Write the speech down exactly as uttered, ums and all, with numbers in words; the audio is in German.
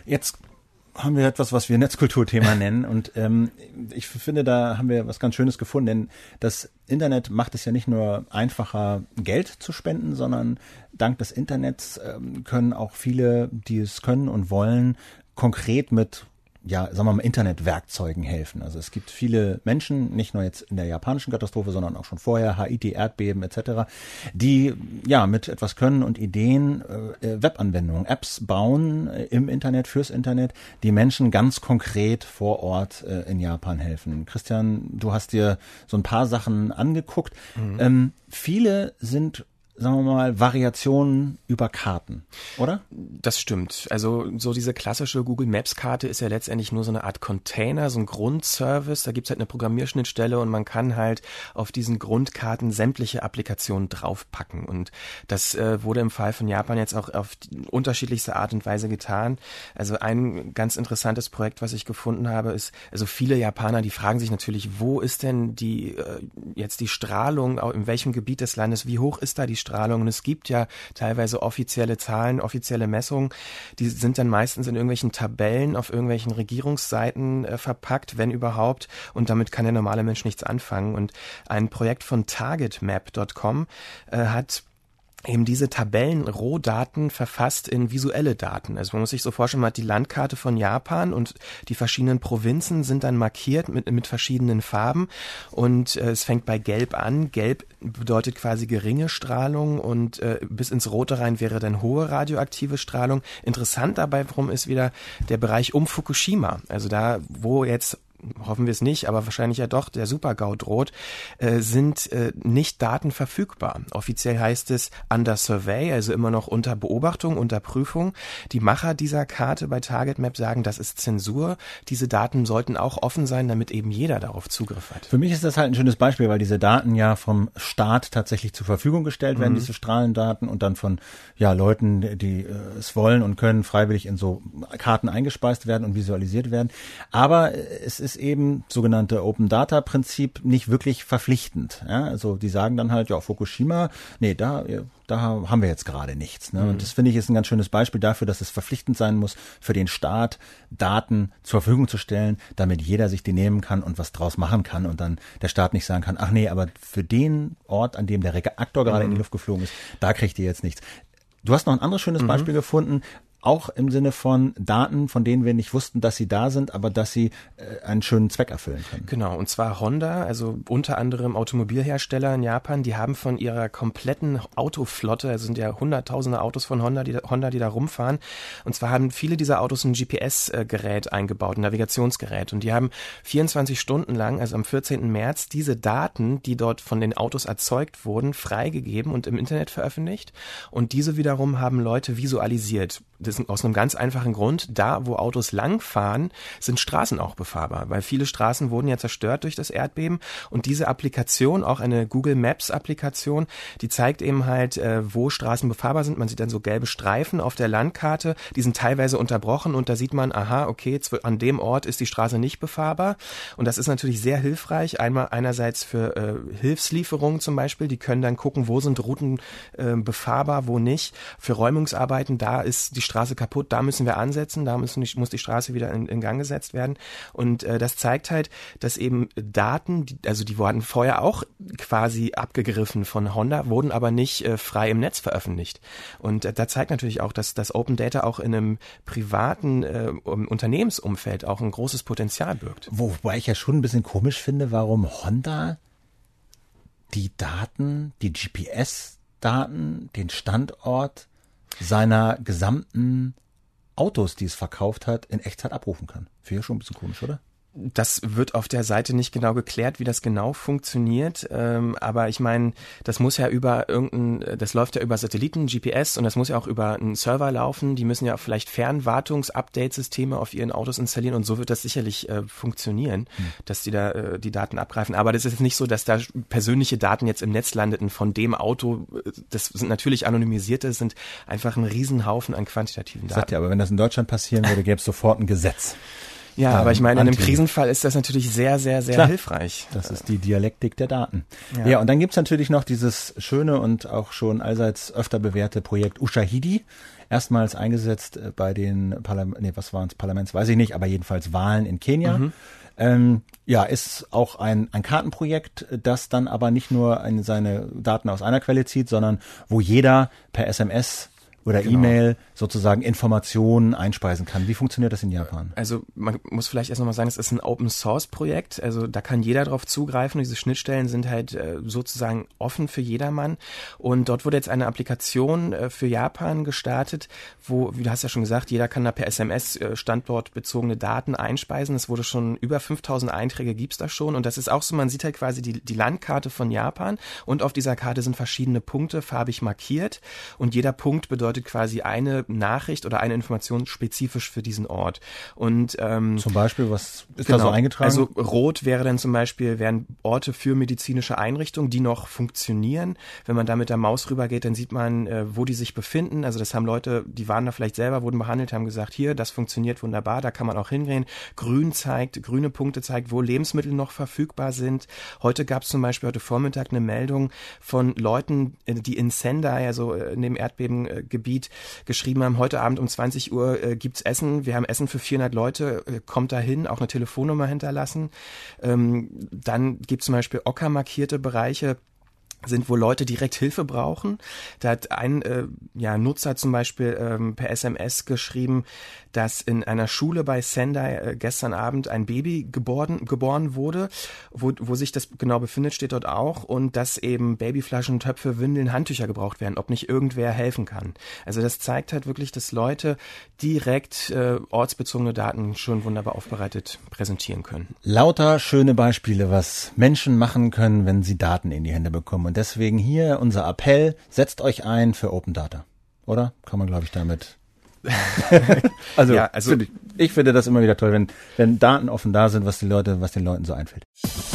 Jetzt haben wir etwas, was wir Netzkulturthema nennen und ähm, ich finde, da haben wir was ganz Schönes gefunden, denn das Internet macht es ja nicht nur einfacher, Geld zu spenden, sondern dank des Internets ähm, können auch viele, die es können und wollen, konkret mit ja, sagen wir mal, Internetwerkzeugen helfen. Also es gibt viele Menschen, nicht nur jetzt in der japanischen Katastrophe, sondern auch schon vorher, Haiti, Erdbeben et cetera, die ja mit etwas können und Ideen äh, Webanwendungen, Apps bauen äh, im Internet, fürs Internet, die Menschen ganz konkret vor Ort äh, in Japan helfen. Christian, du hast dir so ein paar Sachen angeguckt. Mhm. Ähm, viele sind sagen wir mal, Variationen über Karten, oder? Das stimmt. Also so diese klassische Google Maps Karte ist ja letztendlich nur so eine Art Container, so ein Grundservice. Da gibt's halt eine Programmierschnittstelle und man kann halt auf diesen Grundkarten sämtliche Applikationen draufpacken. Und das äh, wurde im Fall von Japan jetzt auch auf unterschiedlichste Art und Weise getan. Also ein ganz interessantes Projekt, was ich gefunden habe, ist, also viele Japaner, die fragen sich natürlich, wo ist denn die äh, jetzt die Strahlung, in welchem Gebiet des Landes, wie hoch ist da die Strahlung? Und es gibt ja teilweise offizielle Zahlen, offizielle Messungen, die sind dann meistens in irgendwelchen Tabellen auf irgendwelchen Regierungsseiten äh, verpackt, wenn überhaupt, und damit kann der normale Mensch nichts anfangen. Und ein Projekt von target map Punkt com äh, hat eben diese Tabellen-Rohdaten verfasst in visuelle Daten. Also man muss sich so vorstellen, man hat die Landkarte von Japan und die verschiedenen Provinzen sind dann markiert mit, mit verschiedenen Farben und äh, es fängt bei Gelb an. Gelb bedeutet quasi geringe Strahlung und äh, bis ins Rote rein wäre dann hohe radioaktive Strahlung. Interessant dabei, warum ist wieder der Bereich um Fukushima, also da, wo jetzt hoffen wir es nicht, aber wahrscheinlich ja doch, der Super-GAU droht, äh, sind äh, nicht Daten verfügbar. Offiziell heißt es under survey, also immer noch unter Beobachtung, unter Prüfung. Die Macher dieser Karte bei Target Map sagen, das ist Zensur. Diese Daten sollten auch offen sein, damit eben jeder darauf Zugriff hat. Für mich ist das halt ein schönes Beispiel, weil diese Daten ja vom Staat tatsächlich zur Verfügung gestellt werden, mhm. diese Strahlendaten, und dann von ja Leuten, die äh, es wollen und können, freiwillig in so Karten eingespeist werden und visualisiert werden. Aber äh, es ist ist eben sogenannte Open Data Prinzip nicht wirklich verpflichtend. Ja? Also die sagen dann halt, ja, Fukushima, nee, da, da haben wir jetzt gerade nichts. Ne? Mhm. Und das finde ich ist ein ganz schönes Beispiel dafür, dass es verpflichtend sein muss, für den Staat Daten zur Verfügung zu stellen, damit jeder sich die nehmen kann und was draus machen kann und dann der Staat nicht sagen kann, ach nee, aber für den Ort, an dem der Reaktor gerade mhm. in die Luft geflogen ist, da kriegt ihr jetzt nichts. Du hast noch ein anderes schönes mhm. Beispiel gefunden, auch im Sinne von Daten, von denen wir nicht wussten, dass sie da sind, aber dass sie äh, einen schönen Zweck erfüllen können. Genau, und zwar Honda, also unter anderem Automobilhersteller in Japan, die haben von ihrer kompletten Autoflotte, also sind ja hunderttausende Autos von Honda, die, Honda, die da rumfahren, und zwar haben viele dieser Autos ein G P S-Gerät eingebaut, ein Navigationsgerät, und die haben vierundzwanzig Stunden lang, also am vierzehnten März, diese Daten, die dort von den Autos erzeugt wurden, freigegeben und im Internet veröffentlicht, und diese wiederum haben Leute visualisiert. Das ist aus einem ganz einfachen Grund, da wo Autos langfahren, sind Straßen auch befahrbar, weil viele Straßen wurden ja zerstört durch das Erdbeben, und diese Applikation, auch eine Google Maps Applikation, die zeigt eben halt, äh, wo Straßen befahrbar sind. Man sieht dann so gelbe Streifen auf der Landkarte, die sind teilweise unterbrochen, und da sieht man, aha, okay, jetzt an dem Ort ist die Straße nicht befahrbar, und das ist natürlich sehr hilfreich, einmal einerseits für äh, Hilfslieferungen zum Beispiel, die können dann gucken, wo sind Routen äh, befahrbar, wo nicht. Für Räumungsarbeiten, da ist die Straße kaputt, da müssen wir ansetzen, da müssen die, muss die Straße wieder in, in Gang gesetzt werden, und äh, das zeigt halt, dass eben Daten, die, also die wurden vorher auch quasi abgegriffen von Honda, wurden aber nicht äh, frei im Netz veröffentlicht, und äh, da zeigt natürlich auch, dass das Open Data auch in einem privaten äh, Unternehmensumfeld auch ein großes Potenzial birgt. Wobei ich ja schon ein bisschen komisch finde, warum Honda die Daten, die G P S-Daten, den Standort seiner gesamten Autos, die es verkauft hat, in Echtzeit abrufen kann. Finde ich schon ein bisschen komisch, oder? Das wird auf der Seite nicht genau geklärt, wie das genau funktioniert, ähm, aber ich meine, das muss ja über irgendein, das läuft ja über Satelliten, G P S, und das muss ja auch über einen Server laufen, die müssen ja vielleicht Fernwartungs-Update-Systeme auf ihren Autos installieren, und so wird das sicherlich äh, funktionieren, hm. dass die da äh, die Daten abgreifen, aber das ist jetzt nicht so, dass da persönliche Daten jetzt im Netz landeten von dem Auto, das sind natürlich anonymisierte, das sind einfach ein Riesenhaufen an quantitativen Daten. Sagt ja, aber wenn das in Deutschland passieren würde, gäbe es sofort ein Gesetz. Ja, ähm, aber ich meine, in einem Anti- Krisenfall ist das natürlich sehr, sehr, sehr Klar. hilfreich. Das ist die Dialektik der Daten. Ja. Ja, und dann gibt's natürlich noch dieses schöne und auch schon allseits öfter bewährte Projekt Ushahidi. Erstmals eingesetzt äh, bei den Parlament, nee, was waren's, Parlaments, weiß ich nicht, aber jedenfalls Wahlen in Kenia. Mhm. Ähm, ja, ist auch ein, ein Kartenprojekt, das dann aber nicht nur eine, seine Daten aus einer Quelle zieht, sondern wo jeder per S M S oder Genau. E-Mail sozusagen Informationen einspeisen kann. Wie funktioniert das in Japan? Also man muss vielleicht erst nochmal sagen, es ist ein Open-Source-Projekt, also da kann jeder drauf zugreifen. Diese Schnittstellen sind halt äh, sozusagen offen für jedermann und dort wurde jetzt eine Applikation äh, für Japan gestartet, wo, wie du hast ja schon gesagt, jeder kann da per S M S äh, standortbezogene Daten einspeisen. Es wurde schon über fünftausend Einträge gibt's da schon und das ist auch so, man sieht halt quasi die, die Landkarte von Japan und auf dieser Karte sind verschiedene Punkte farbig markiert und jeder Punkt bedeutet quasi eine Nachricht oder eine Information spezifisch für diesen Ort. Und ähm, Zum Beispiel, was ist genau, da so eingetragen? Also rot wäre dann zum Beispiel, wären Orte für medizinische Einrichtungen, die noch funktionieren. Wenn man da mit der Maus rübergeht, dann sieht man, äh, wo die sich befinden. Also das haben Leute, die waren da vielleicht selber, wurden behandelt, haben gesagt, hier, das funktioniert wunderbar, da kann man auch hingehen. Grün zeigt, grüne Punkte zeigt, wo Lebensmittel noch verfügbar sind. Heute gab es zum Beispiel heute Vormittag eine Meldung von Leuten, die in Sendai, also in dem Erdbebengebiet, geschrieben haben, heute Abend um zwanzig Uhr äh, gibt's Essen, wir haben Essen für vierhundert Leute, äh, kommt da hin, auch eine Telefonnummer hinterlassen. Ähm, dann gibt's zum Beispiel ockermarkierte Bereiche, sind, wo Leute direkt Hilfe brauchen. Da hat ein äh, ja, Nutzer zum Beispiel ähm, per S M S geschrieben, dass in einer Schule bei Sendai äh, gestern Abend ein Baby geboren, geboren wurde. Wo, wo sich das genau befindet, steht dort auch. Und dass eben Babyflaschen, Töpfe, Windeln, Handtücher gebraucht werden, ob nicht irgendwer helfen kann. Also das zeigt halt wirklich, dass Leute direkt äh, ortsbezogene Daten schon wunderbar aufbereitet präsentieren können. Lauter schöne Beispiele, was Menschen machen können, wenn sie Daten in die Hände bekommen. Und deswegen hier unser Appell, setzt euch ein für Open Data. Oder? Kann man, glaube ich, damit... also, ja, also find ich, ich finde das immer wieder toll, wenn, wenn Daten offen da sind, was die Leute, was den Leuten so einfällt.